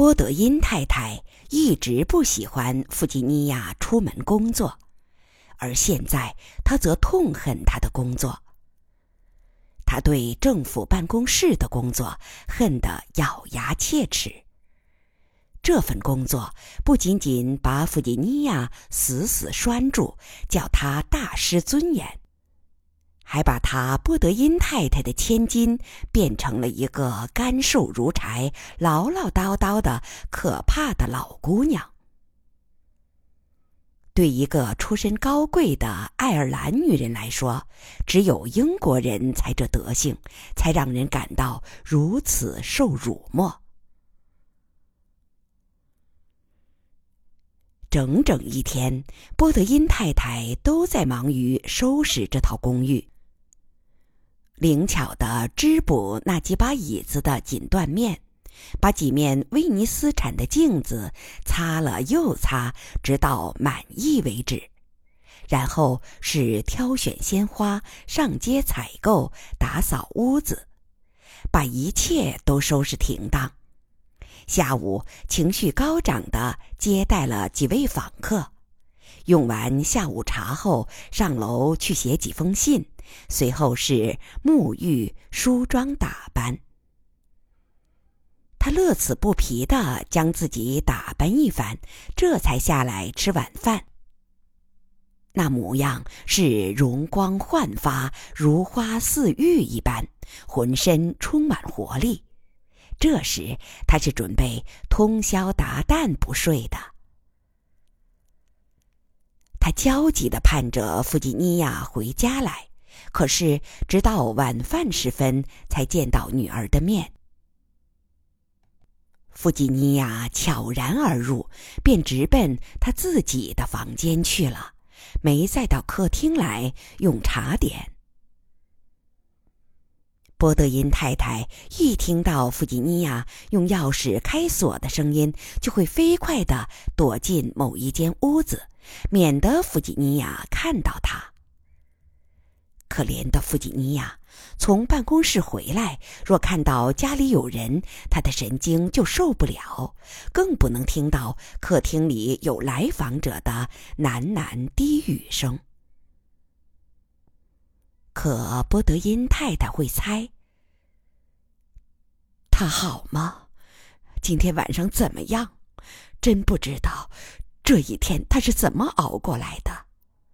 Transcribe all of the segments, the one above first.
波德因太太一直不喜欢弗吉尼亚出门工作，而现在她则痛恨她的工作。她对政府办公室的工作恨得咬牙切齿。这份工作不仅仅把弗吉尼亚死死拴住，叫她大失尊严，还把她波德因太太的千金变成了一个干瘦如柴、唠唠叨叨的可怕的老姑娘。对一个出身高贵的爱尔兰女人来说，只有英国人才这德行，才让人感到如此受辱没。整整一天，波德因太太都在忙于收拾这套公寓，灵巧地织补那几把椅子的锦缎面，把几面威尼斯产的镜子擦了又擦，直到满意为止。然后是挑选鲜花，上街采购，打扫屋子，把一切都收拾停当。下午情绪高涨地接待了几位访客，用完下午茶后上楼去写几封信，随后是沐浴、梳妆打扮。他乐此不疲地将自己打扮一番，这才下来吃晚饭。那模样是容光焕发，如花似玉一般，浑身充满活力。这时他是准备通宵达旦不睡的。他焦急地盼着弗吉尼亚回家来，可是直到晚饭时分才见到女儿的面。弗吉尼亚悄然而入，便直奔她自己的房间去了，没再到客厅来用茶点。波德因太太一听到弗吉尼亚用钥匙开锁的声音，就会飞快地躲进某一间屋子，免得弗吉尼亚看到她。可怜的弗吉尼亚从办公室回来，若看到家里有人，她的神经就受不了，更不能听到客厅里有来访者的喃喃低语声。可波德因太太会猜，他好吗？今天晚上怎么样？真不知道这一天他是怎么熬过来的。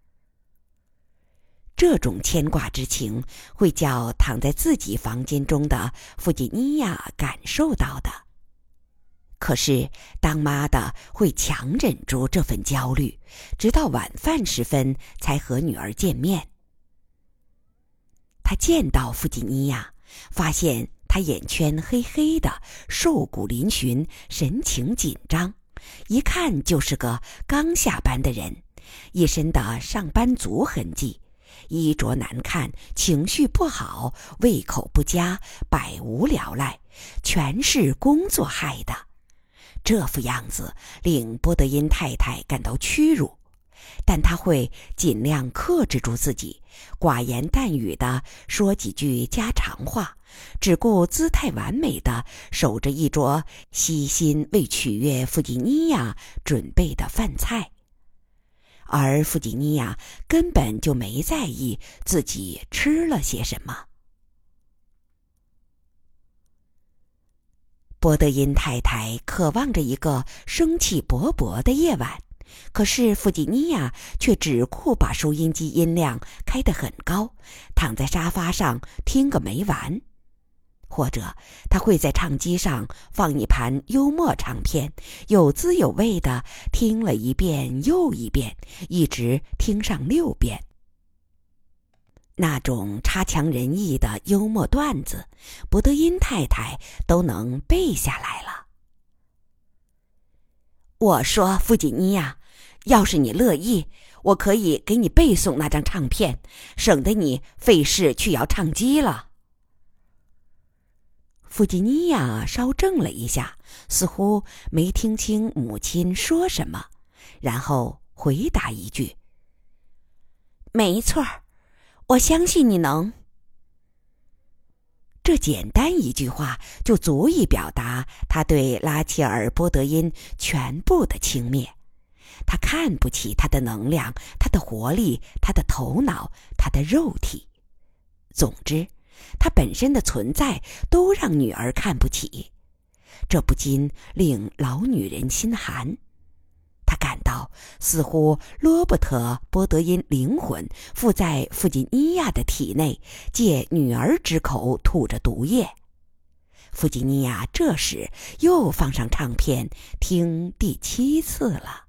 这种牵挂之情会叫躺在自己房间中的弗吉尼亚感受到的。可是当妈的会强忍住这份焦虑，直到晚饭时分才和女儿见面。他见到弗吉尼亚，发现他眼圈黑黑的，瘦骨嶙峋，神情紧张，一看就是个刚下班的人，一身的上班族痕迹，衣着难看，情绪不好，胃口不佳，百无聊赖，全是工作害的。这副样子令波德因太太感到屈辱，但她会尽量克制住自己，寡言淡语地说几句家常话，只顾姿态完美地守着一桌悉心为取悦弗吉尼亚准备的饭菜。而弗吉尼亚根本就没在意自己吃了些什么。波德因太太渴望着一个生气勃勃的夜晚，可是弗吉尼亚却只顾把收音机音量开得很高，躺在沙发上听个没完。或者他会在唱机上放一盘幽默唱片，有滋有味地听了一遍又一遍，一直听上6遍。那种差强人意的幽默段子，波德因太太都能背下来了。我说弗吉尼亚，要是你乐意，我可以给你背诵那张唱片，省得你费事去摇唱机了。弗吉尼亚稍怔了一下，似乎没听清母亲说什么，然后回答一句：没错儿，我相信你能。 这简单一句话就足以表达他对拉切尔·波德因全部的轻蔑。他看不起他的能量，他的活力，他的头脑，他的肉体。总之，他本身的存在都让女儿看不起，这不禁令老女人心寒。他感到似乎罗伯特·波德因灵魂附在弗吉尼亚的体内，借女儿之口吐着毒液。弗吉尼亚这时又放上唱片，听第7次了。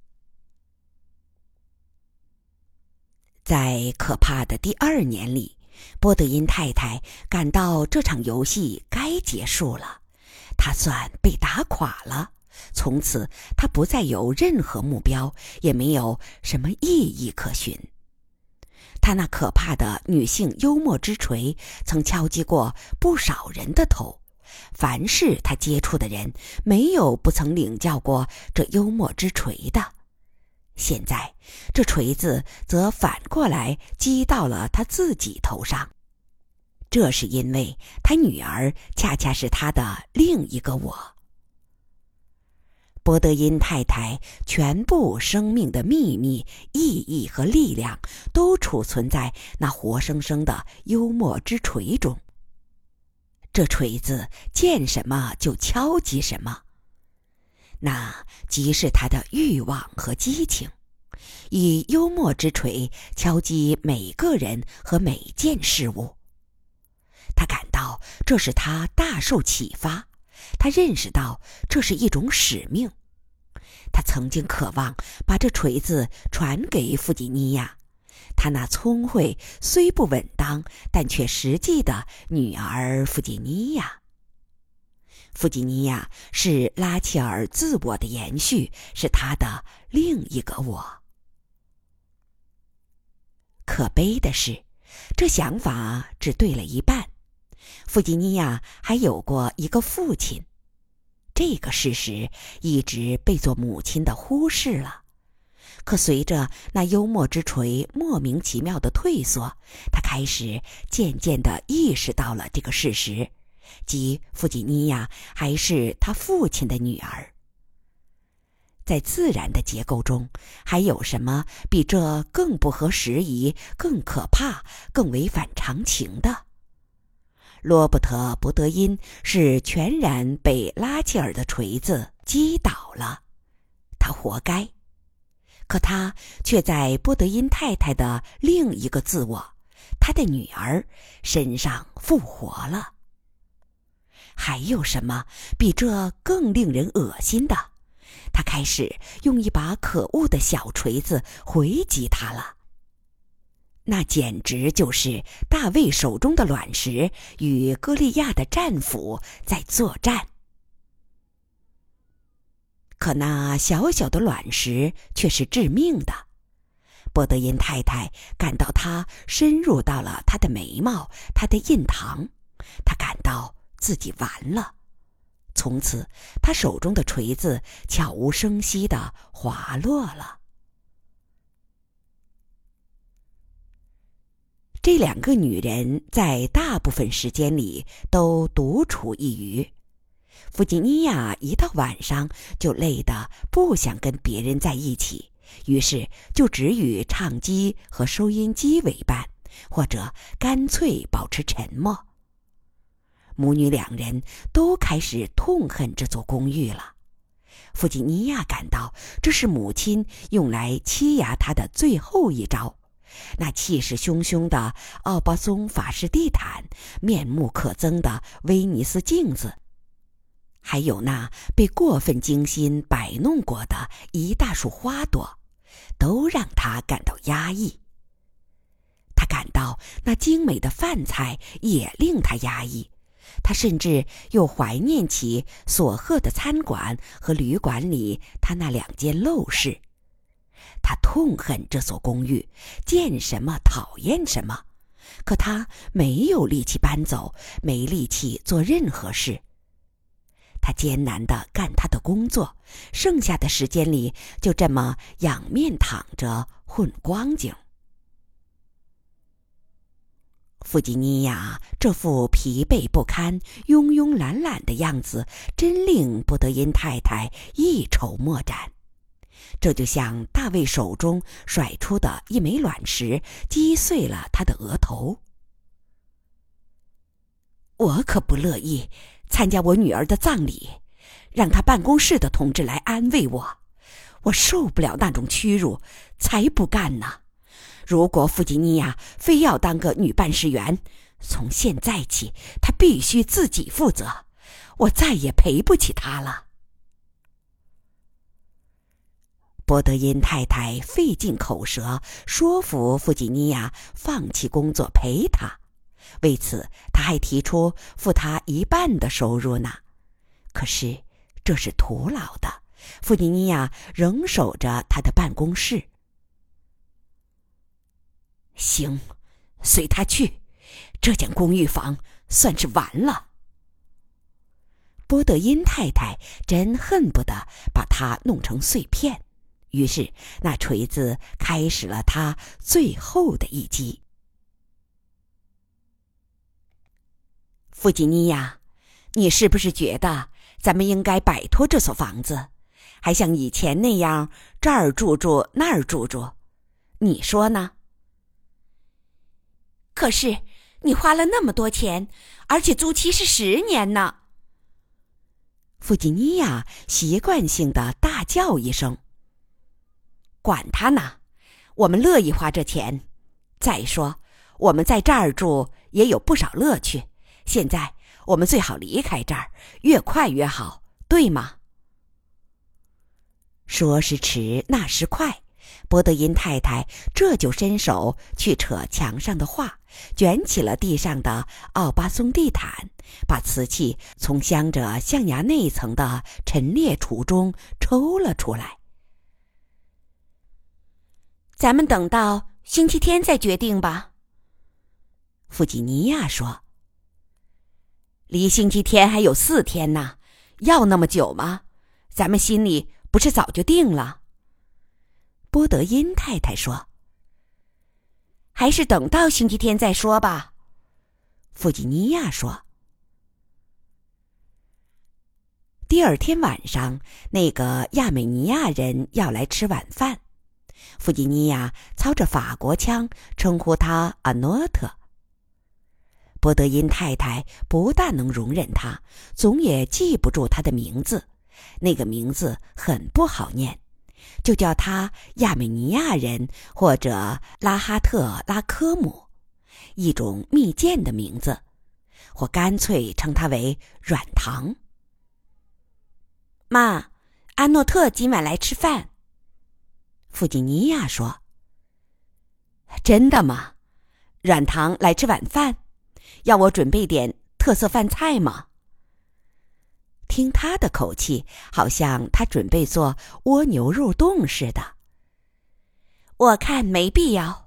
在可怕的第2年里，波德因太太感到这场游戏该结束了，她算被打垮了。从此她不再有任何目标，也没有什么意义可循。她那可怕的女性幽默之锤曾敲击过不少人的头，凡是她接触的人，没有不曾领教过这幽默之锤的。现在这锤子则反过来击到了他自己头上，这是因为他女儿恰恰是他的另一个我。波德因太太全部生命的秘密、意义和力量都储存在那活生生的幽默之锤中。这锤子见什么就敲击什么，那即是他的欲望和激情，以幽默之锤敲击每个人和每件事物。他感到这使他大受启发，他认识到这是一种使命。他曾经渴望把这锤子传给弗吉尼亚，他那聪慧虽不稳当但却实际的女儿弗吉尼亚。弗吉尼亚是拉切尔自我的延续，是他的另一个我。可悲的是，这想法只对了一半。弗吉尼亚还有过一个父亲，这个事实一直被做母亲的忽视了。可随着那幽默之锤莫名其妙的退缩，他开始渐渐地意识到了这个事实，即弗吉尼亚还是他父亲的女儿。在自然的结构中，还有什么比这更不合时宜、更可怕、更违反常情的？罗伯特·伯德因是全然被拉切尔的锤子击倒了，他活该。可他却在波德因太太的另一个自我，他的女儿身上复活了。还有什么比这更令人恶心的？他开始用一把可恶的小锤子回击他了。那简直就是大卫手中的卵石与歌利亚的战斧在作战。可那小小的卵石却是致命的。波德因太太感到它深入到了她的眉毛，她的印堂，她感到自己完了。从此，她手中的锤子悄无声息地滑落了。这两个女人在大部分时间里都独处一隅。弗吉尼亚一到晚上就累得不想跟别人在一起，于是就只与唱机和收音机为伴，或者干脆保持沉默。母女两人都开始痛恨这座公寓了。弗吉尼亚感到这是母亲用来欺压她的最后一招。那气势汹汹的奥巴松法式地毯，面目可憎的威尼斯镜子，还有那被过分精心摆弄过的一大束花朵，都让他感到压抑。他感到那精美的饭菜也令他压抑，他甚至又怀念起索赫的餐馆和旅馆里他那2间陋室。他痛恨这所公寓，见什么讨厌什么，可他没有力气搬走，没力气做任何事。他艰难地干他的工作，剩下的时间里就这么仰面躺着混光景。 弗吉尼亚这副疲惫不堪、慵慵懒懒的样子，真令波德因太太一筹莫展。这就像大卫手中甩出的一枚卵石，击碎了他的额头。我可不乐意参加我女儿的葬礼，让她办公室的同志来安慰我，我受不了那种屈辱，才不干呢。如果弗吉尼亚非要当个女办事员，从现在起她必须自己负责，我再也赔不起她了。波德因太太费尽口舌说服弗吉尼亚放弃工作陪她，为此他还提出付她一半的收入呢。可是这是徒劳的，弗吉尼亚仍守着她的办公室。行，随他去，这间公寓房算是完了。波德因太太真恨不得把它弄成碎片，于是那锤子开始了它最后的一击。弗吉尼亚，你是不是觉得咱们应该摆脱这所房子，还像以前那样这儿住住那儿住住？你说呢？可是你花了那么多钱，而且租期是10年呢。弗吉尼亚习惯性的大叫一声。管他呢，我们乐意花这钱。再说，我们在这儿住也有不少乐趣。现在我们最好离开这儿，越快越好，对吗？说时迟，那时快，波德因太太这就伸手去扯墙上的画，卷起了地上的奥巴松地毯，把瓷器从镶着象牙内层的陈列橱中抽了出来。咱们等到星期天再决定吧。弗吉尼亚说。离星期天还有4天呢，要那么久吗？咱们心里不是早就定了？波德因太太说。还是等到星期天再说吧。弗吉尼亚说。第二天晚上，那个亚美尼亚人要来吃晚饭。弗吉尼亚操着法国腔称呼他阿诺特。波德因太太不但能容忍他，总也记不住他的名字，那个名字很不好念，就叫他亚美尼亚人或者拉哈特拉科姆，一种蜜饯的名字，或干脆称他为软糖。妈，阿诺特今晚来吃饭。弗吉尼亚说。真的吗？软糖来吃晚饭？要我准备点特色饭菜吗？听他的口气，好像他准备做蜗牛肉冻似的。我看没必要。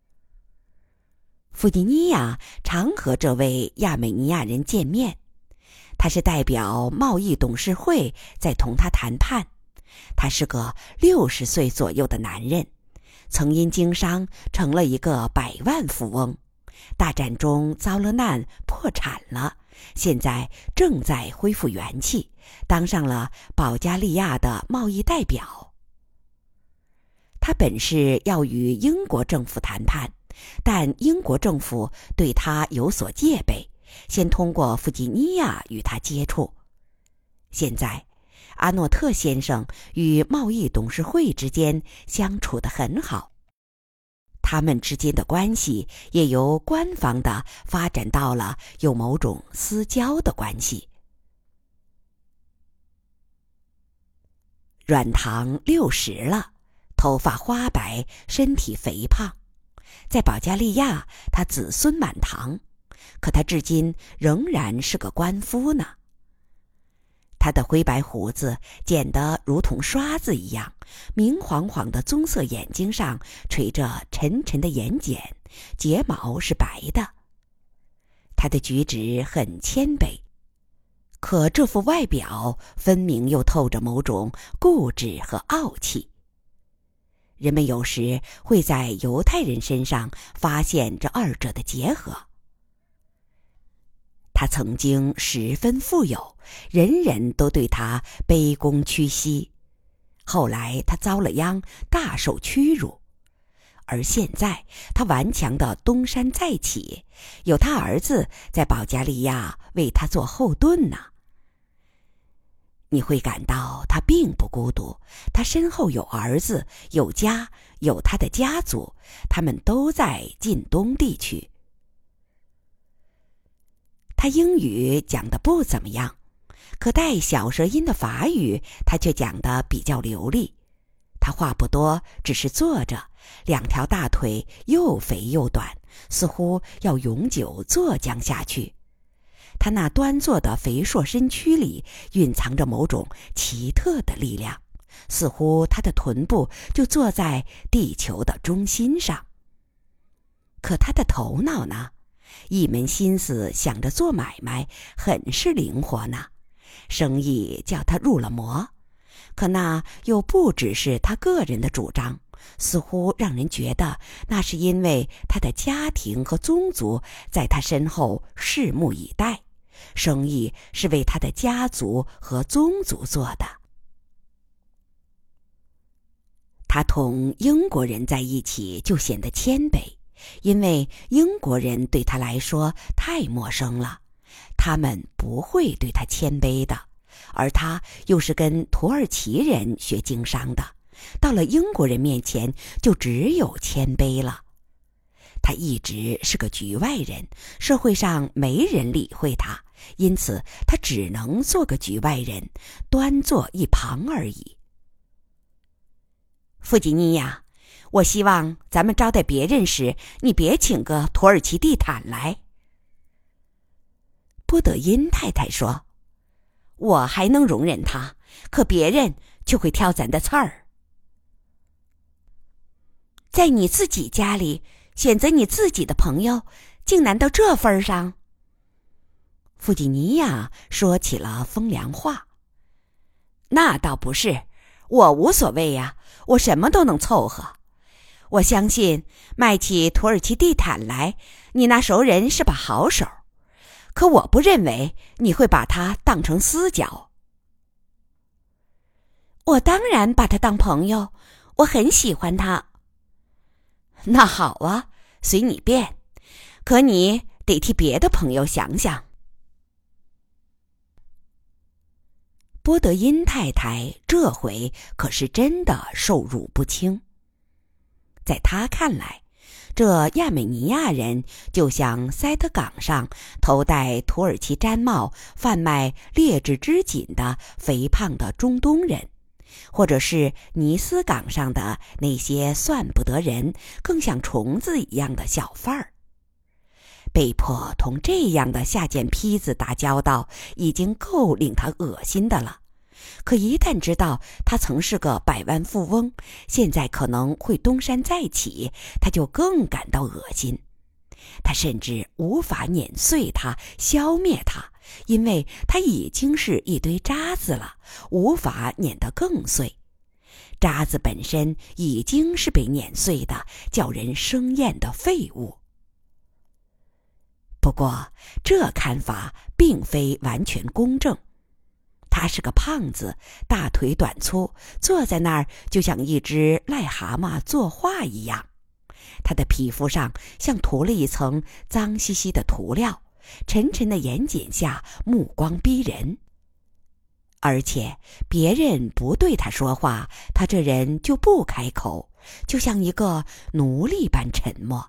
弗吉尼亚常和这位亚美尼亚人见面，他是代表贸易董事会在同他谈判。他是个60岁左右的男人，曾因经商成了一个100万富翁，大战中遭了难，破产了，现在正在恢复元气，当上了保加利亚的贸易代表。他本是要与英国政府谈判，但英国政府对他有所戒备，先通过弗吉尼亚与他接触。现在阿诺特先生与贸易董事会之间相处得很好，他们之间的关系也由官方的发展到了有某种私交的关系。软糖60了，头发花白，身体肥胖。在保加利亚，他子孙满堂，可他至今仍然是个官夫呢。他的灰白胡子剪得如同刷子一样，明晃晃的棕色眼睛上垂着沉沉的眼睑，睫毛是白的。他的举止很谦卑，可这副外表分明又透着某种固执和傲气。人们有时会在犹太人身上发现这二者的结合， 他曾经十分富有，人人都对他卑躬屈膝。后来他遭了殃，大受屈辱。而现在他顽强地东山再起，有他儿子在保加利亚为他做后盾呢。你会感到他并不孤独，他身后有儿子，有家，有他的家族，他们都在近东地区。他英语讲得不怎么样，可带小舌音的法语他却讲得比较流利。他话不多，只是坐着，两条大腿又肥又短，似乎要永久坐僵下去。他那端坐的肥硕身躯里蕴藏着某种奇特的力量，似乎他的臀部就坐在地球的中心上。可他的头脑呢？一门心思想着做买卖，很是灵活呢。生意叫他入了魔，可那又不只是他个人的主张，似乎让人觉得那是因为他的家庭和宗族在他身后拭目以待，生意是为他的家族和宗族做的。他同英国人在一起就显得谦卑，因为英国人对他来说太陌生了，他们不会对他谦卑的，而他又是跟土耳其人学经商的，到了英国人面前就只有谦卑了。他一直是个局外人，社会上没人理会他，因此他只能做个局外人，端坐一旁而已。弗吉尼亚，我希望咱们招待别人时，你别请个土耳其地毯来。波德因太太说，我还能容忍他，可别人就会挑咱的刺儿。在你自己家里选择你自己的朋友，竟难到这份上。弗吉尼亚说起了风凉话。那倒不是，我无所谓呀，我什么都能凑合。我相信卖起土耳其地毯来，你那熟人是把好手，可我不认为你会把他当成私交。我当然把他当朋友，我很喜欢他。那好啊，随你便，可你得替别的朋友想想。波德因太太这回可是真的受辱不轻。在他看来，这亚美尼亚人就像塞德港上头戴土耳其毡帽、贩卖劣质织锦的肥胖的中东人，或者是尼斯港上的那些算不得人、更像虫子一样的小贩儿。被迫同这样的下贱坯子打交道，已经够令他恶心的了。可一旦知道他曾是个百万富翁，现在可能会东山再起，他就更感到恶心。他甚至无法碾碎他，消灭他，因为他已经是一堆渣子了，无法碾得更碎。渣子本身已经是被碾碎的，叫人生厌的废物。不过，这看法并非完全公正。他是个胖子，大腿短粗，坐在那儿就像一只癞蛤蟆作画一样。他的皮肤上像涂了一层脏兮兮的涂料，沉沉的眼睑下目光逼人。而且别人不对他说话，他这人就不开口，就像一个奴隶般沉默。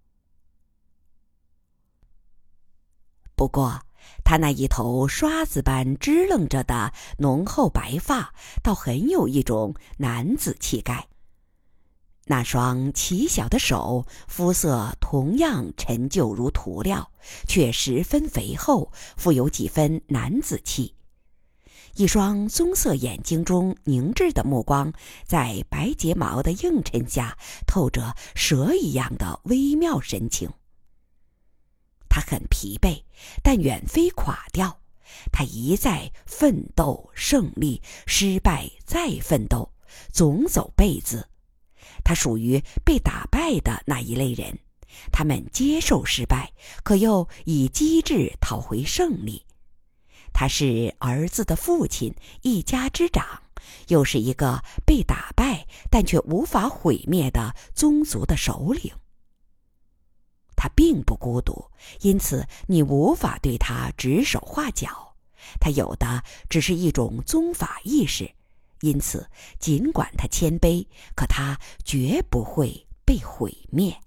不过他那一头刷子般支棱着的浓厚白发，倒很有一种男子气概。那双奇小的手，肤色同样陈旧如涂料，却十分肥厚，富有几分男子气。一双棕色眼睛中凝滞的目光，在白睫毛的映衬下，透着蛇一样的微妙神情。他很疲惫，但远非垮掉。他一再奋斗，胜利，失败，再奋斗，总走背字。他属于被打败的那一类人， 他们接受失败，可又以机智讨回胜利。他是儿子的父亲，一家之长，又是一个被打败但却无法毁灭的宗族的首领。他并不孤独，因此你无法对他指手画脚。他有的只是一种宗法意识，因此尽管他谦卑，可他绝不会被毁灭。